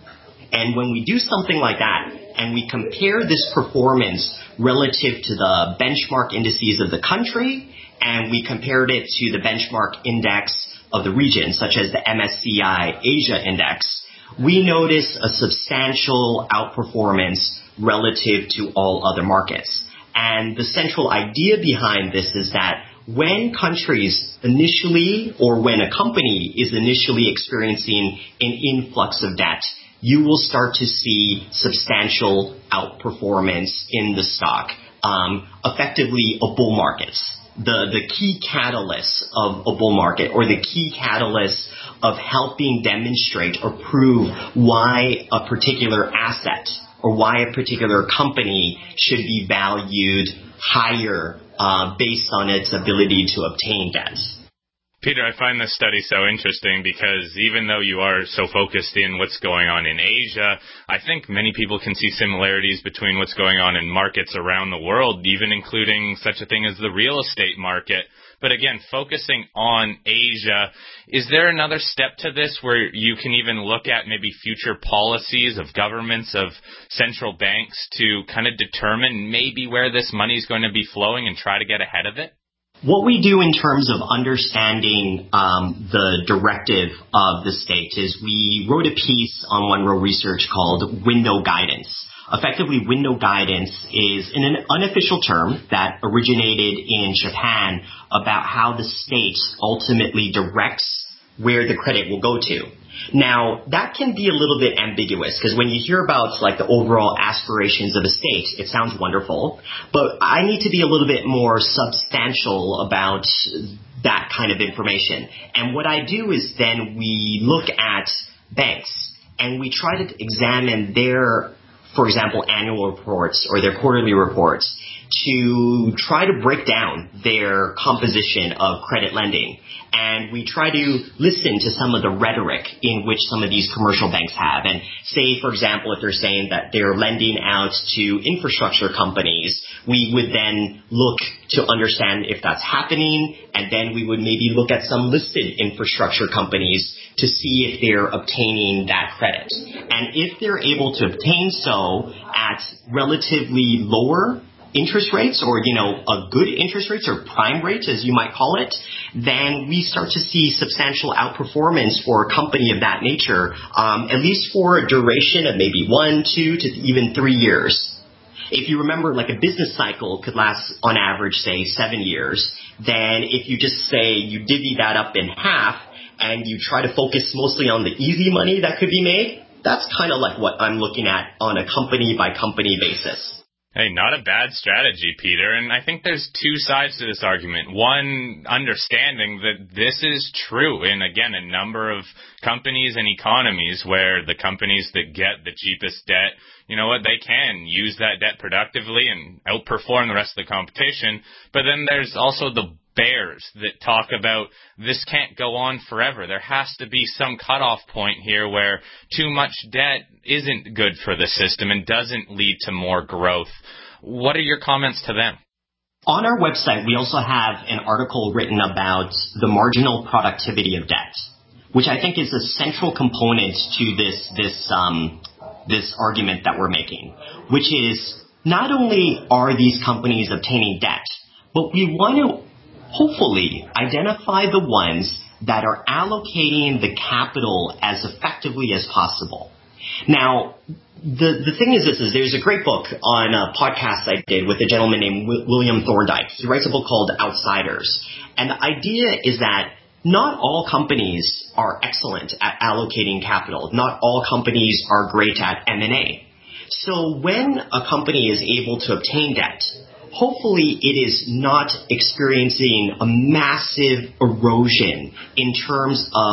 And when we do something like that, and we compare this performance relative to the benchmark indices of the country, and we compared it to the benchmark index of the region, such as the M S C I Asia Index, we notice a substantial outperformance relative to all other markets. And the central idea behind this is that when countries initially, or when a company is initially experiencing an influx of debt, you will start to see substantial outperformance in the stock, um, effectively a bull market. The, the key catalyst of a bull market, or the key catalyst of helping demonstrate or prove why a particular asset or why a particular company should be valued higher uh, based on its ability to obtain debt. Peter, I find this study so interesting because even though you are so focused in what's going on in Asia, I think many people can see similarities between what's going on in markets around the world, even including such a thing as the real estate market. But again, focusing on Asia, is there another step to this where you can even look at maybe future policies of governments, of central banks to kind of determine maybe where this money is going to be flowing and try to get ahead of it? What we do in terms of understanding um, the directive of the state is we wrote a piece on One Row Research called Window Guidance. Effectively, window guidance is an unofficial term that originated in Japan about how the state ultimately directs where the credit will go to. Now, that can be a little bit ambiguous because when you hear about like the overall aspirations of a state, it sounds wonderful, but I need to be a little bit more substantial about that kind of information. And what I do is then we look at banks and we try to examine their, for example, annual reports or their quarterly reports to try to break down their composition of credit lending. And we try to listen to some of the rhetoric in which some of these commercial banks have. And say, for example, if they're saying that they're lending out to infrastructure companies, we would then look to understand if that's happening, and then we would maybe look at some listed infrastructure companies to see if they're obtaining that credit. And if they're able to obtain so at relatively lower interest rates, or, you know, a good interest rates or prime rates, as you might call it, then we start to see substantial outperformance for a company of that nature, um, at least for a duration of maybe one, two, to even three years. If you remember, like a business cycle could last on average, say, seven years, then if you just say you divvy that up in half and you try to focus mostly on the easy money that could be made, that's kind of like what I'm looking at on a company by company basis. Hey, not a bad strategy, Peter, and I think there's two sides to this argument. One, understanding that this is true in, again, a number of companies and economies where the companies that get the cheapest debt, you know what, they can use that debt productively and outperform the rest of the competition. But then there's also the bears that talk about this can't go on forever. There has to be some cutoff point here where too much debt isn't good for the system and doesn't lead to more growth. What are your comments to them? On our website, we also have an article written about the marginal productivity of debt, which I think is a central component to this this um, this argument that we're making, which is not only are these companies obtaining debt, but we want to hopefully identify the ones that are allocating the capital as effectively as possible. Now, the, the thing is this, is there's a great book on a podcast I did with a gentleman named w- William Thorndike. He writes a book called Outsiders. And the idea is that not all companies are excellent at allocating capital. Not all companies are great at M and A. So when a company is able to obtain debt, hopefully it is not experiencing a massive erosion in terms of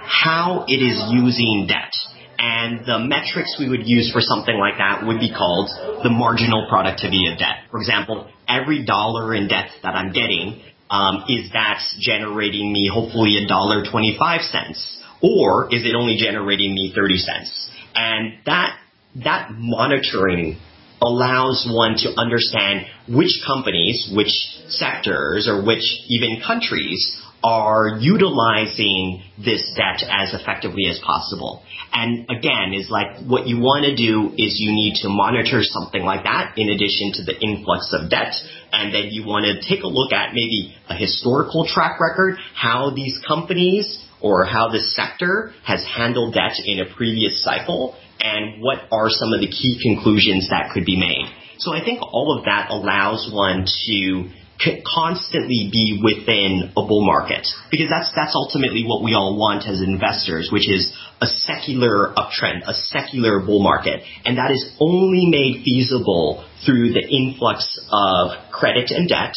how it is using debt. And the metrics we would use for something like that would be called the marginal productivity of debt. For example, every dollar in debt that I'm getting, um, is that generating me hopefully a dollar twenty-five cents? Or is it only generating me thirty cents? And that, that monitoring allows one to understand which companies, which sectors, or which even countries are utilizing this debt as effectively as possible. And again, is like what you want to do is you need to monitor something like that in addition to the influx of debt. And then you want to take a look at maybe a historical track record, how these companies or how this sector has handled debt in a previous cycle, and what are some of the key conclusions that could be made. So I think all of that allows one to constantly be within a bull market, because that's that's ultimately what we all want as investors, which is a secular uptrend, a secular bull market, and that is only made feasible through the influx of credit and debt,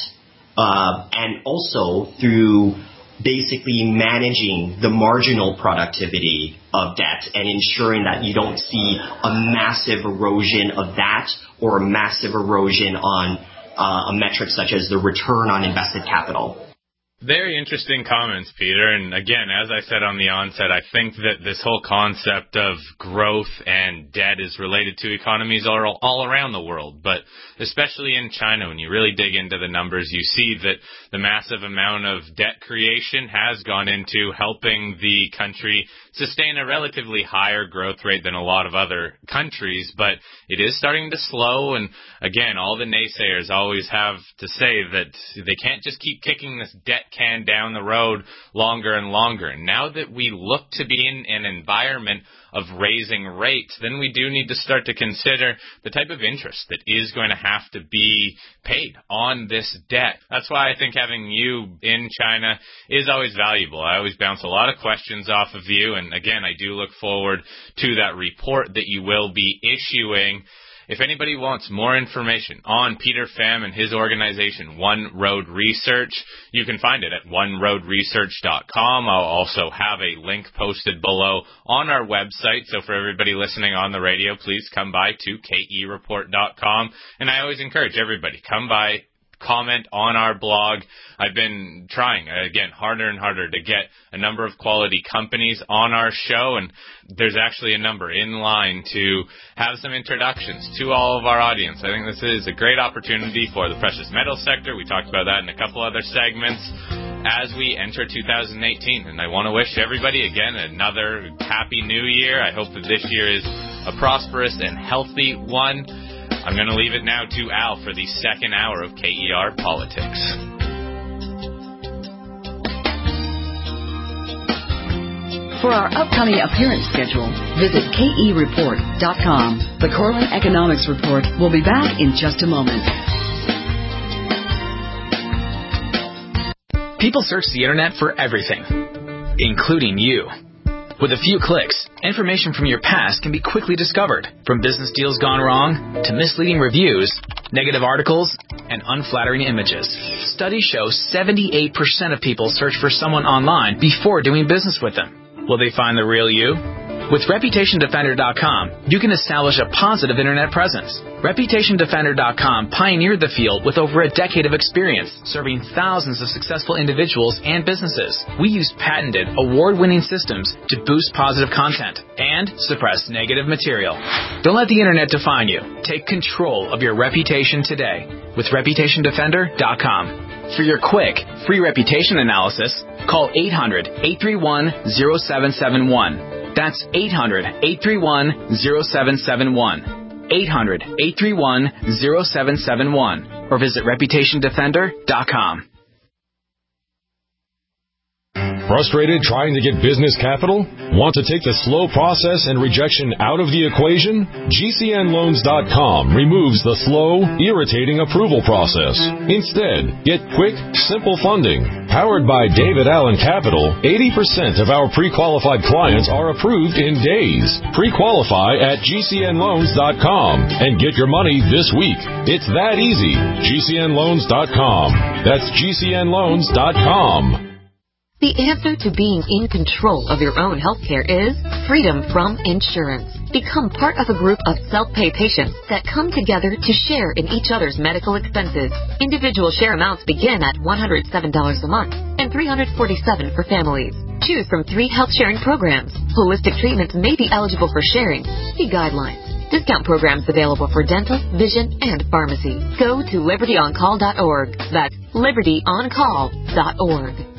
uh, and also through basically managing the marginal productivity of debt and ensuring that you don't see a massive erosion of that or a massive erosion on Uh, a metric such as the return on invested capital. Very interesting comments, Peter. And again, as I said on the onset, I think that this whole concept of growth and debt is related to economies all, all around the world. But especially in China, when you really dig into the numbers, you see that the massive amount of debt creation has gone into helping the country sustain a relatively higher growth rate than a lot of other countries, but it is starting to slow. And again, all the naysayers always have to say that they can't just keep kicking this debt can down the road longer and longer. And now that we look to be in an environment of raising rates, then we do need to start to consider the type of interest that is going to have to be paid on this debt. That's why I think having you in China is always valuable. I always bounce a lot of questions off of you, and again, I do look forward to that report that you will be issuing. If anybody wants more information on Peter Pham and his organization, One Road Research, you can find it at one road research dot com. I'll also have a link posted below on our website. So for everybody listening on the radio, please come by to K E report dot com. And I always encourage everybody, come by, comment on our blog. I've been trying, again, harder and harder to get a number of quality companies on our show, and there's actually a number in line to have some introductions to all of our audience. I think this is a great opportunity for the precious metals sector. We talked about that in a couple other segments as we enter two thousand eighteen, and I want to wish everybody, again, another happy new year. I hope that this year is a prosperous and healthy one. I'm going to leave it now to Al for the second hour of K E R Politics. For our upcoming appearance schedule, visit K E report dot com. The Cortland Economics Report will be back in just a moment. People search the internet for everything, including you. With a few clicks, information from your past can be quickly discovered, from business deals gone wrong to misleading reviews, negative articles, and unflattering images. Studies show seventy-eight percent of people search for someone online before doing business with them. Will they find the real you? With Reputation Defender dot com, you can establish a positive internet presence. Reputation Defender dot com pioneered the field with over a decade of experience, serving thousands of successful individuals and businesses. We use patented, award-winning systems to boost positive content and suppress negative material. Don't let the internet define you. Take control of your reputation today with Reputation Defender dot com. For your quick, free reputation analysis, call eight hundred, eight three one, zero seven seven one. That's eight hundred, eight three one, zero seven seven one. eight hundred, eight three one, zero seven seven one. Or visit Reputation Defender dot com. Frustrated trying to get business capital? Want to take the slow process and rejection out of the equation? G C N loans dot com removes the slow, irritating approval process. Instead, get quick, simple funding. Powered by David Allen Capital, eighty percent of our pre-qualified clients are approved in days. Pre-qualify at G C N loans dot com and get your money this week. It's that easy. G C N loans dot com. That's G C N loans dot com. The answer to being in control of your own healthcare is freedom from insurance. Become part of a group of self-pay patients that come together to share in each other's medical expenses. Individual share amounts begin at one hundred seven dollars a month and three hundred forty-seven dollars for families. Choose from three health sharing programs. Holistic treatments may be eligible for sharing. See guidelines. Discount programs available for dental, vision, and pharmacy. Go to liberty on call dot org. That's liberty on call dot org.